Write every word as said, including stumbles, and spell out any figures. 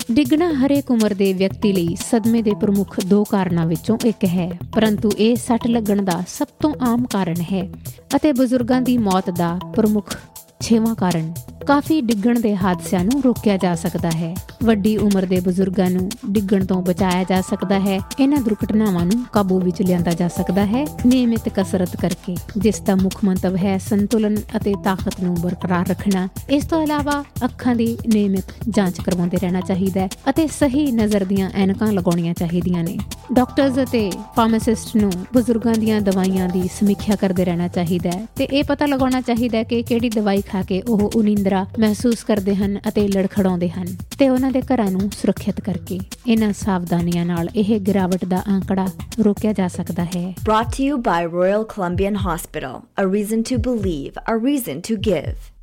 ਡਿੱਗਣਾ ਹਰੇਕ ਉਮਰ ਦੇ ਵਿਅਕਤੀ ਲਈ ਸਦਮੇ ਦੇ ਪ੍ਰਮੁੱਖ ਦੋ ਕਾਰਨਾਂ ਵਿੱਚੋਂ ਇੱਕ ਹੈ, ਪਰੰਤੂ ਇਹ ਸੱਟ ਲੱਗਣ ਦਾ ਸਭ ਤੋਂ ਆਮ ਕਾਰਨ ਹੈ ਅਤੇ ਬਜ਼ੁਰਗਾਂ ਦੀ ਮੌਤ ਦਾ ਪ੍ਰਮੁੱਖ ਛੇਵਾਂ ਕਾਰਨ। ਕਾਫੀ ਡਿੱਗਣ ਦੇ ਹਾਦਸਿਆਂ ਨੂੰ ਰੋਕਿਆ ਜਾ ਸਕਦਾ ਹੈ। ਵੱਡੀ ਉਮਰ ਦੇ ਬਜ਼ੁਰਗਾਂ ਨੂੰ ਡਿੱਗਣ ਤੋਂ ਬਚਾਇਆ ਜਾ ਸਕਦਾ ਹੈ। ਇਹਨਾਂ ਦੁਰਘਟਨਾਵਾਂ ਨੂੰ ਕਾਬੂ ਵਿੱਚ ਲਿਆਂਦਾ ਜਾ ਸਕਦਾ ਹੈ ਨਿਯਮਿਤ ਕਸਰਤ ਕਰਕੇ, ਜਿਸ ਦਾ ਮੁੱਖ ਮੰਤਵ ਹੈ ਸੰਤੁਲਨ ਅਤੇ ਤਾਕਤ ਨੂੰ ਬਰਕਰਾਰ ਰੱਖਣਾ। ਇਸ ਤੋਂ ਇਲਾਵਾ ਅੱਖਾਂ ਦੀ ਨਿਯਮਿਤ ਜਾਂਚ ਕਰਵਾਉਂਦੇ ਰਹਿਣਾ ਚਾਹੀਦਾ ਹੈ ਅਤੇ ਸਹੀ ਨਜ਼ਰ ਦੀਆਂ ਐਨਕਾਂ ਲਗਾਉਣੀਆਂ ਚਾਹੀਦੀਆਂ ਨੇ। ਡਾਕਟਰਜ਼ ਅਤੇ ਫਾਰਮਾਸਿਸਟ ਨੂੰ ਬਜ਼ੁਰਗਾਂ ਦੀਆਂ ਦਵਾਈਆਂ ਦੀ ਸਮੀਖਿਆ ਕਰਦੇ ਰਹਿਣਾ ਚਾਹੀਦਾ ਹੈ ਤੇ ਇਹ ਪਤਾ ਲਗਾਉਣਾ ਚਾਹੀਦਾ ਹੈ ਕਿ ਕਿਹੜੀ ਦਵਾਈ ਖਾ ਕੇ ਉਹ ਉਨੀਂਦਰਾ ਮਹਿਸੂਸ ਕਰਦੇ ਹਨ ਅਤੇ ਲੜਖੜਾਉਂਦੇ ਹਨ ਤੇ ਉਹਨਾਂ ਦੇ ਘਰਾਂ ਨੂੰ ਸੁਰੱਖਿਅਤ ਕਰਕੇ। ਇਹਨਾਂ ਸਾਵਧਾਨੀਆਂ ਨਾਲ ਇਹ ਗਿਰਾਵਟ ਦਾ ਆਂਕੜਾ ਰੋਕਿਆ ਜਾ ਸਕਦਾ ਹੈ। Brought to you by Royal Columbian Hospital. A reason to believe, a reason to give.